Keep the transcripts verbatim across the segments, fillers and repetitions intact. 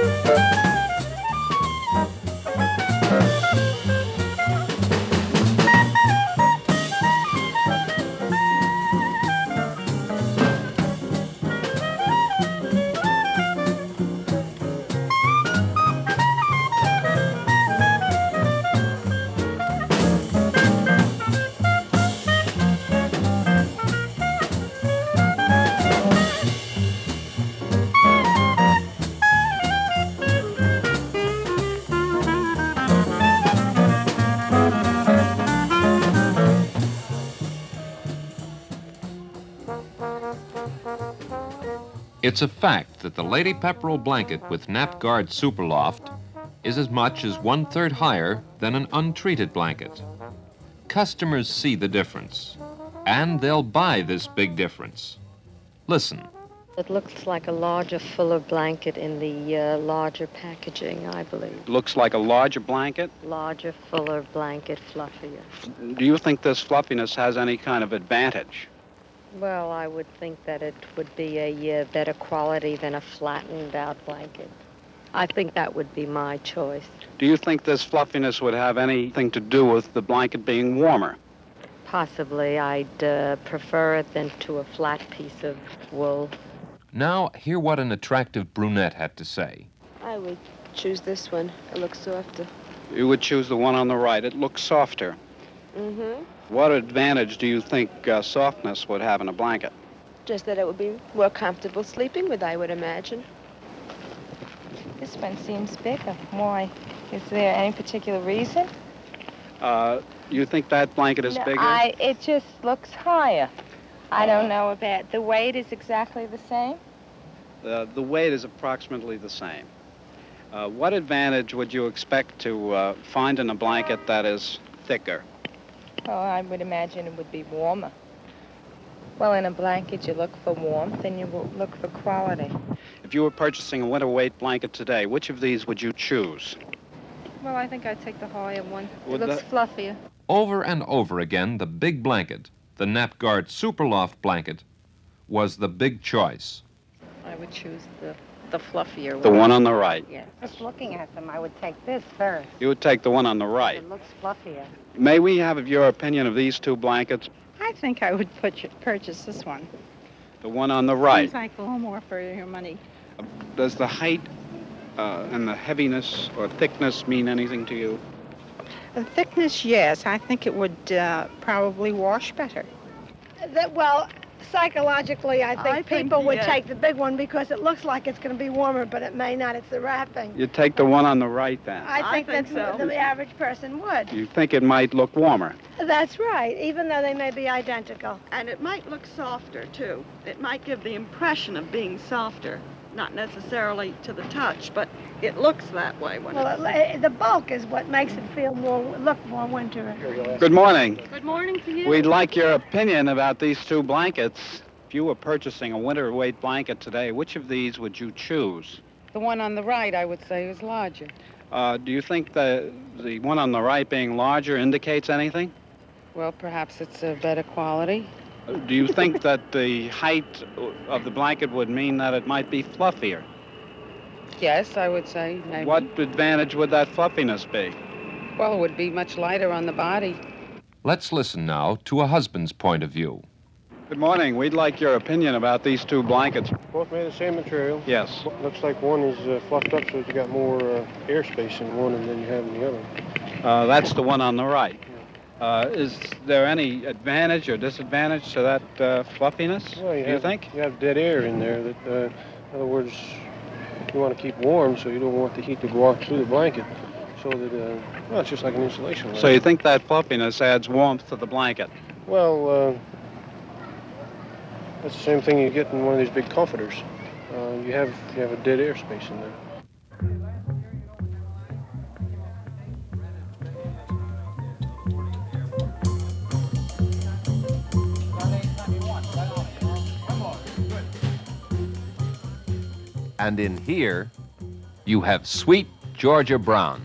It's a fact that the Lady Pepperell blanket with NapGuard Superloft is as much as one-third higher than an untreated blanket. Customers see the difference, and they'll buy this big difference. Listen. It looks like a larger, fuller blanket in the uh, larger packaging, I believe. Looks like a larger blanket? Larger, fuller blanket, fluffier. Do you think this fluffiness has any kind of advantage? Well, I would think that it would be a uh, better quality than a flattened-out blanket. I think that would be my choice. Do you think this fluffiness would have anything to do with the blanket being warmer? Possibly. I'd uh, prefer it than to a flat piece of wool. Now, hear what an attractive brunette had to say. I would choose this one. It looks softer. You would choose the one on the right. It looks softer. Mm-hmm. What advantage do you think uh, softness would have in a blanket? Just that it would be more comfortable sleeping with, I would imagine. This one seems bigger. Why? Is there any particular reason? Uh, you think that blanket is no, bigger? I, it just looks higher. I don't know about the weight is exactly the same. Uh, the weight is approximately the same. Uh, what advantage would you expect to uh, find in a blanket that is thicker? Oh, I would imagine it would be warmer. Well, in a blanket, you look for warmth and you will look for quality. If you were purchasing a winter weight blanket today, which of these would you choose? Well, I think I'd take the higher one. Would it looks that... fluffier. Over and over again, the big blanket, the NapGuard Superloft blanket, was the big choice. I would choose the, the fluffier one. The one on the right. Yes. Just looking at them, I would take this first. You would take the one on the right. It looks fluffier. May we have your opinion of these two blankets? I think I would put, purchase this one. The one on the right. Seems like a little more for your money. Does the height uh, and the heaviness or thickness mean anything to you? The thickness, yes. I think it would uh, probably wash better. That, well, psychologically, I think I people think, would yeah. take the big one because it looks like it's going to be warmer, but it may not. It's the wrapping. You take the one on the right then. I think, I think that's so. the average person would. You think it might look warmer? That's right, even though they may be identical. And it might look softer, too. It might give the impression of being softer. Not necessarily to the touch, but it looks that way when Well, it's... it, the bulk is what makes it feel more, look more winter. Good morning. Good morning to you. We'd like your opinion about these two blankets. If you were purchasing a winter weight blanket today, which of these would you choose? The one on the right, I would say, is larger. Uh, do you think the, the one on the right being larger indicates anything? Well, perhaps it's a better quality. Do you think that the height of the blanket would mean that it might be fluffier? Yes, I would say, maybe. What advantage would that fluffiness be? Well, it would be much lighter on the body. Let's listen now to a husband's point of view. Good morning. We'd like your opinion about these two blankets. Both made of the same material. Yes. Looks like one is uh, fluffed up so that you got more uh, airspace in one than you have in the other. Uh, that's the one on the right. Uh, is there any advantage or disadvantage to that uh, fluffiness, Well, you do you have, think? You have dead air in there. That, uh, in other words, you want to keep warm, so you don't want the heat to go out through the blanket. So that, uh, well, it's just like an insulation layer. So you think that fluffiness adds warmth to the blanket? Well, uh, that's the same thing you get in one of these big comforters. Uh, you have you have a dead air space in there. And in here, you have sweet Georgia Brown.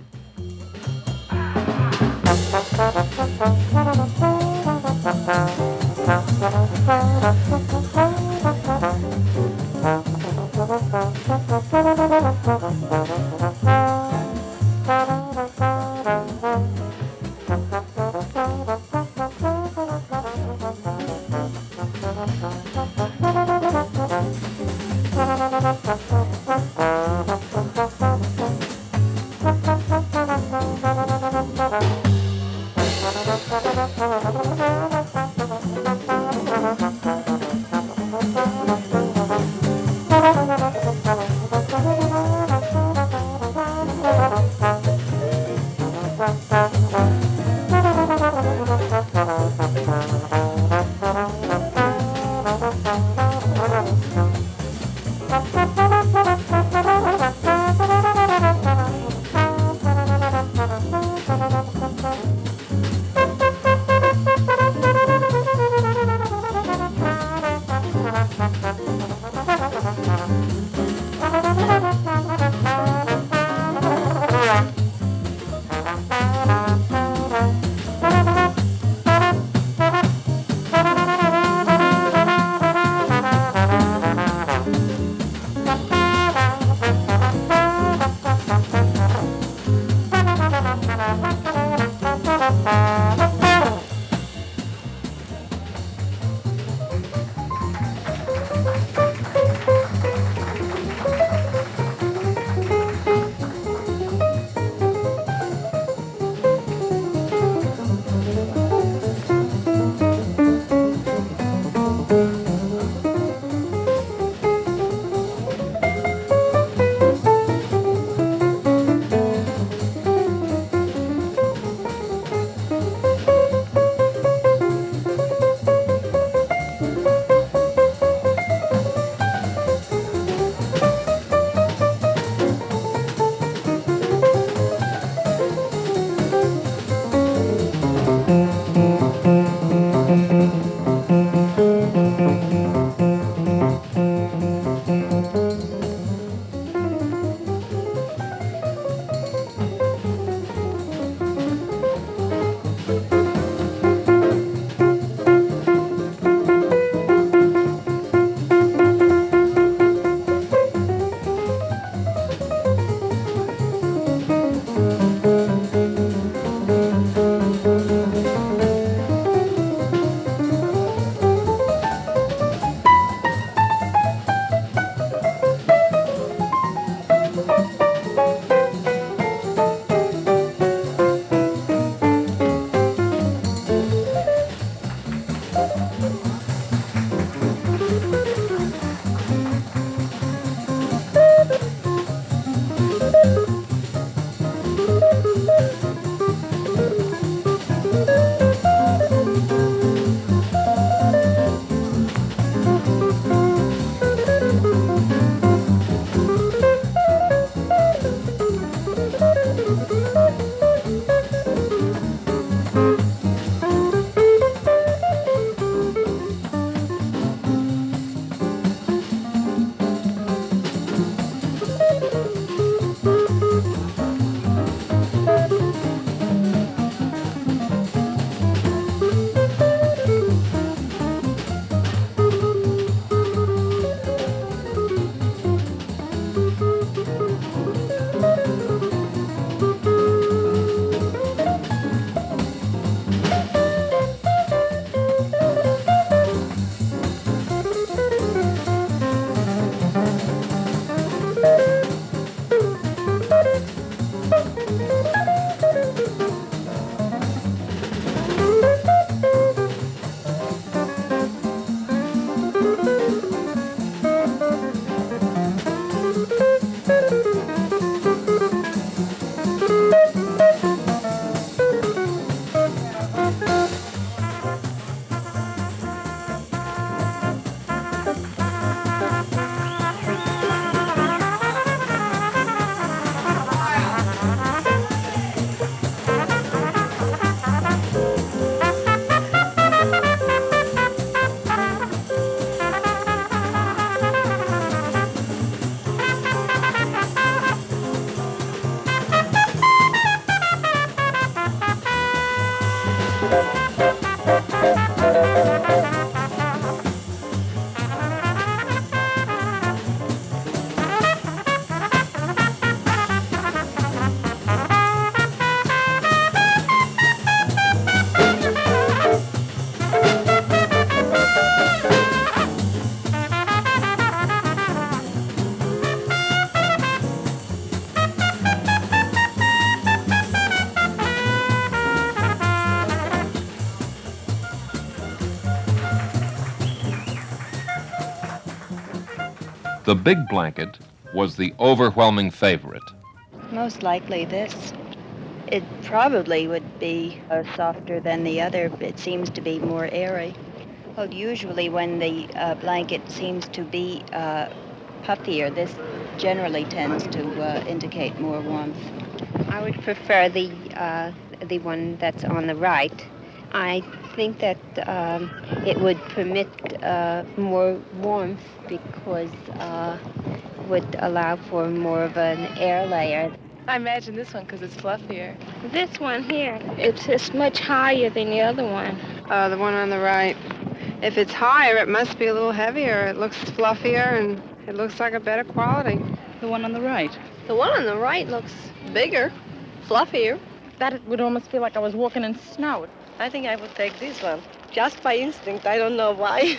The big blanket was the overwhelming favorite. Most likely this. It probably would be uh, softer than the other. It seems to be more airy. Well, usually when the uh, blanket seems to be uh, puffier, this generally tends to uh, indicate more warmth. I would prefer the uh, the one that's on the right. I think that um, it would permit uh, more warmth because uh, would allow for more of an air layer. I imagine this one because it's fluffier. This one here, it's just much higher than the other one. Uh, the one on the right. If it's higher, it must be a little heavier. It looks fluffier and it looks like a better quality. The one on the right. The one on the right looks bigger, fluffier. That it would almost feel like I was walking in snow. I think I would take this one, just by instinct. I don't know why.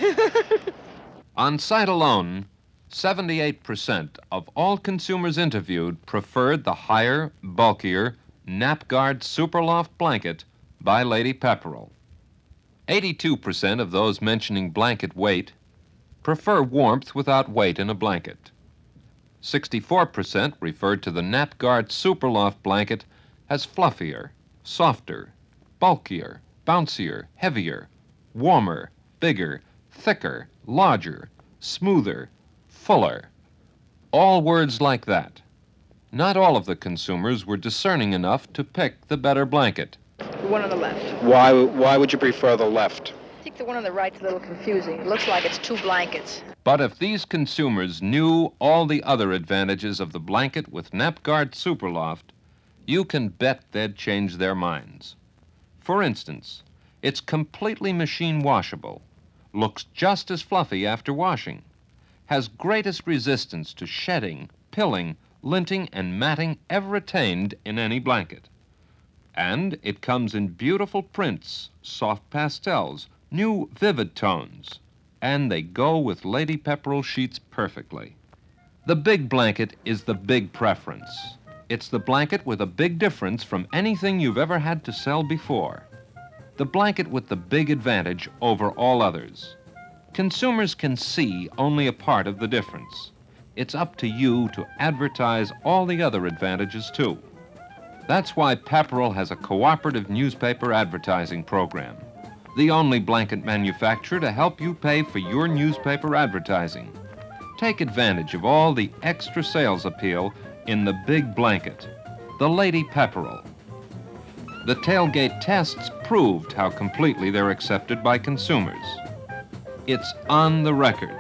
On sight alone, seventy-eight percent of all consumers interviewed preferred the higher, bulkier Napguard Superloft blanket by Lady Pepperell. eighty-two percent of those mentioning blanket weight prefer warmth without weight in a blanket. sixty-four percent referred to the Napguard Superloft blanket as fluffier, softer, bulkier, bouncier, heavier, warmer, bigger, thicker, larger, smoother, fuller. All words like that. Not all of the consumers were discerning enough to pick the better blanket. The one on the left. Why, why would you prefer the left? I think the one on the right's a little confusing. It looks like it's two blankets. But if these consumers knew all the other advantages of the blanket with Napguard Superloft, you can bet they'd change their minds. For instance, it's completely machine washable, looks just as fluffy after washing, has greatest resistance to shedding, pilling, linting, and matting ever attained in any blanket. And it comes in beautiful prints, soft pastels, new vivid tones, and they go with Lady Pepperell sheets perfectly. The big blanket is the big preference. It's the blanket with a big difference from anything you've ever had to sell before. The blanket with the big advantage over all others. Consumers can see only a part of the difference. It's up to you to advertise all the other advantages, too. That's why Pepperell has a cooperative newspaper advertising program, the only blanket manufacturer to help you pay for your newspaper advertising. Take advantage of all the extra sales appeal in the big blanket, the Lady Pepperell. The tailgate tests proved how completely they're accepted by consumers. It's on the record.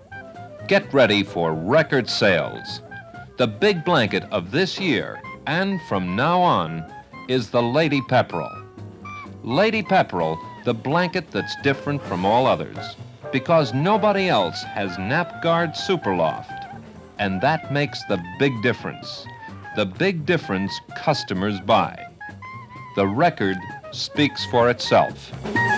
Get ready for record sales. The big blanket of this year, and from now on, is the Lady Pepperell. Lady Pepperell, the blanket that's different from all others, because nobody else has Napguard Superloft. And that makes the big difference. The big difference customers buy. The record speaks for itself.